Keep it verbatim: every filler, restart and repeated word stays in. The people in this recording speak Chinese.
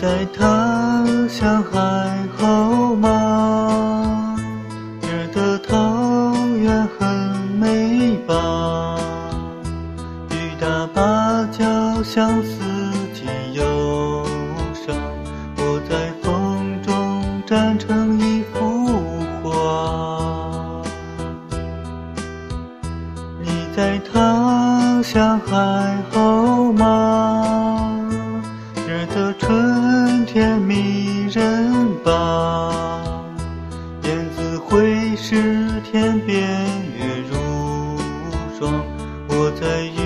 在他乡海后吗？觉得桃源很美吧？雨打芭蕉相思寄忧伤，我在风中站成一幅画。你在他乡海后吗？觉得春天迷人吧？燕子会是天边月如霜，我在